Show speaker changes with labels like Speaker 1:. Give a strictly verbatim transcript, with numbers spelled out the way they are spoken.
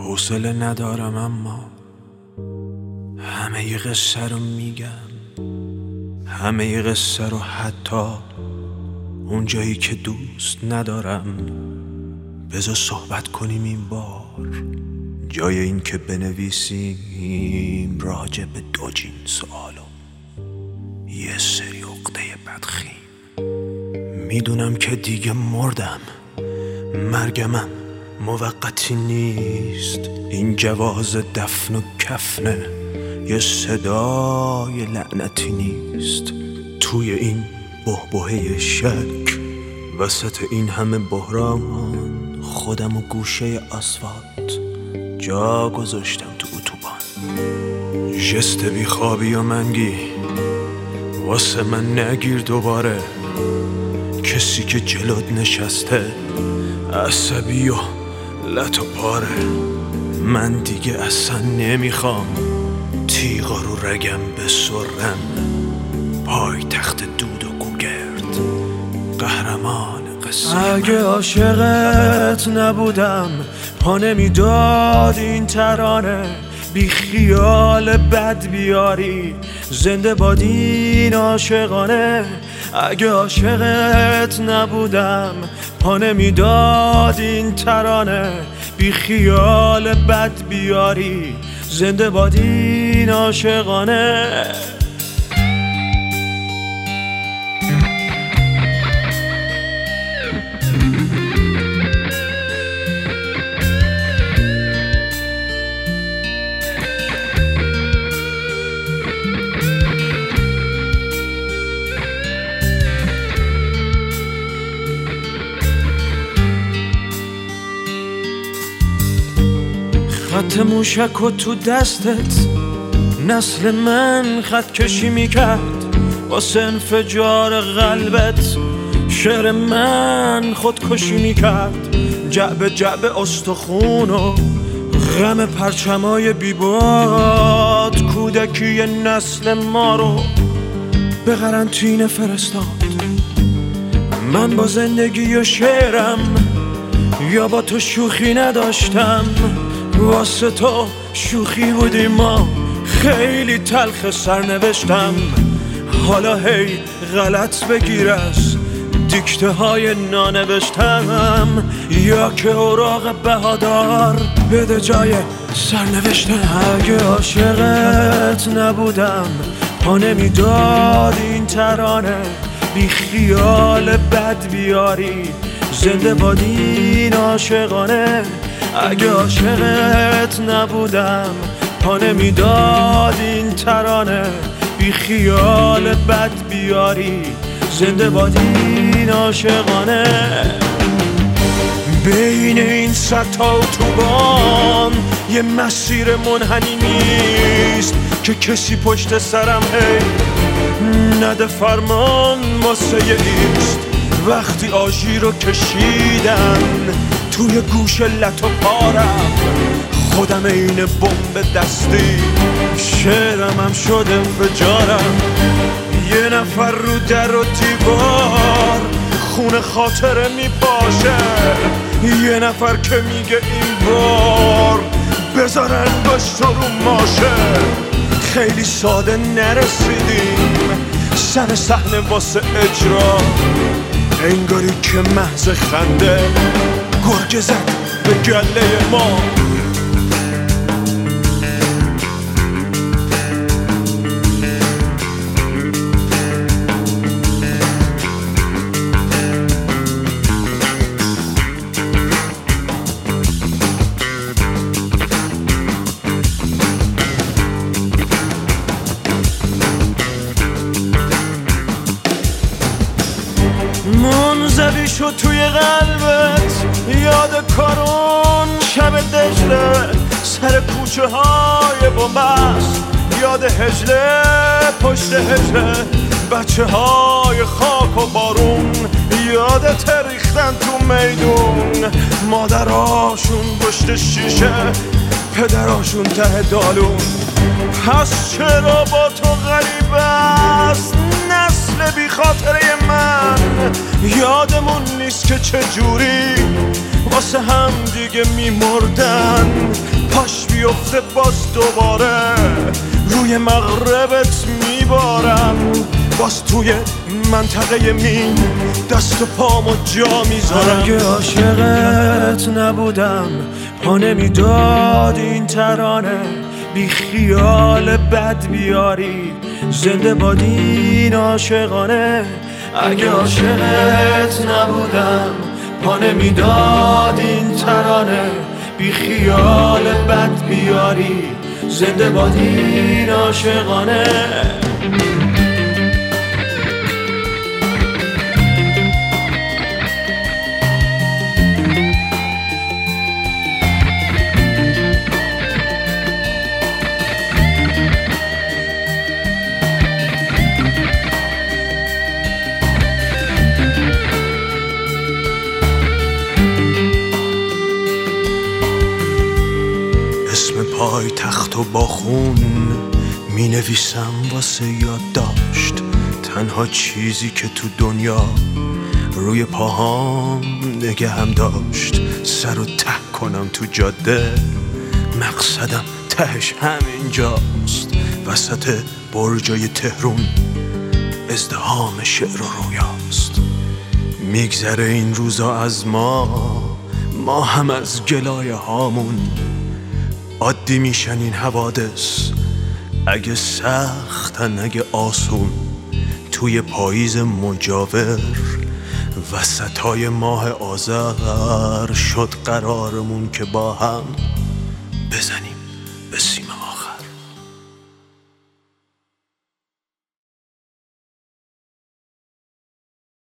Speaker 1: حوصله ندارم اما همه ی قصه رو میگم، همه ی قصه رو، حتی اون جایی که دوست ندارم. بذار صحبت کنیم این بار، جای این که بنویسیم راجع به دو جنس سوالو یه سری عقده بدخیم. میدونم که دیگه مردم، مرگمم موقتی نیست. این جواز دفن و کفنه، یه صدای لعنتی نیست. توی این بحبوحه شک، وسط این همه بحران، خودم و گوشه آسفالت جا گذاشتم تو اتوبان. جست بیخوابی و منگی واسه من نگیر دوباره. کسی که جلوت نشسته عصبی و لط و پاره. من دیگه اصلا نمیخوام تیغا رو رگم بسرم. پای تخت دود و گوگرد، قهرمان قصه. اگه عاشقت نبودم پا نمیداد این ترانه. بی خیال بد بیاری، زنده باد این عاشقانه. اگه عاشقت نبودم پا نمیداد این ترانه. بی خیال بد بیاری، زنده باد این عاشقانه. خط موشک و تو دستت نسل من خط کشی میکرد. واسه انفجار قلبت شعر من خودکشی میکرد. جعب جعب استخون و غم پرچمای بیباد، کودکی نسل ما رو به قرنطینه فرستاد. من با زندگی و شعرم یا با تو شوخی نداشتم. واسه تو شوخی بودی، ما خیلی تلخ سرنوشتم. حالا هی غلط بگیر از دیکته های نانوشتم، یا که اوراق بهادار بده جای سرنوشتم. اگه عاشقت نبودم پا نمیداد این ترانه. بی خیال بد بیاری، زنده باد این عاشقانه. اگه عاشقت نبودم پا نمیداد این ترانه. بی خیال بد بیاری، زنده باد این عاشقانه. بین این صد تا اتوبان یه مسیر منحنی نیست که کسی پشت سرم هی نده فرمان واسه ایست. وقتی آژیر رو کشیدن توی گوش لط و پارم، خودم این بمب دستی شعرم هم شد انفجارم. یه نفر رو در و دیوار خون خاطره میپاشه. یه نفر که میگه این بار بذار انگشت رو ماشه. خیلی ساده نرسیدیم سر صحنه واسه اجرا، انگاری که محض خنده گرگ زد به گله ما. منزوی شد توی قلبت یاد کارون شب دجله. سر کوچه های بومبست یاد هجله پشت هجله. بچه های خاک و بارون یادت ریختن تو میدون. مادراشون پشت شیشه، پدراشون ته دالون. پس چرا با تو غریب است نسل بی خاطره من؟ یادمون نیست که چجوری واسه هم دیگه میمردن. پاش بیفته باز دوباره روی مغربت میبارم، باز توی منطقه مین دست و پامو جا میذارم. اگه عاشقت نبودم پا نمیداد این ترانه، بی خیال بد بیاری زنده باد این عاشقانه. اگه عاشقت نبودم پا نمیداد این ترانه، بی خیال بد بیاری زنده باد این عاشقانه. اسم پای تخت و با خون می نویسم واسه یادداشت، تنها چیزی که تو دنیا روی پاهام نگهم داشت. سر و ته کنم تو جاده، مقصدم تهش همینجاست، وسط برجای تهرون ازدحام شعر و رویاست. میگذره این روزا از ما، ما هم از گلایه هامون. عادی میشن این حوادث، اگه سختن اگه آسون. توی پاییز مجاور وسطای ماه آذر شد قرارمون که با هم بزنیم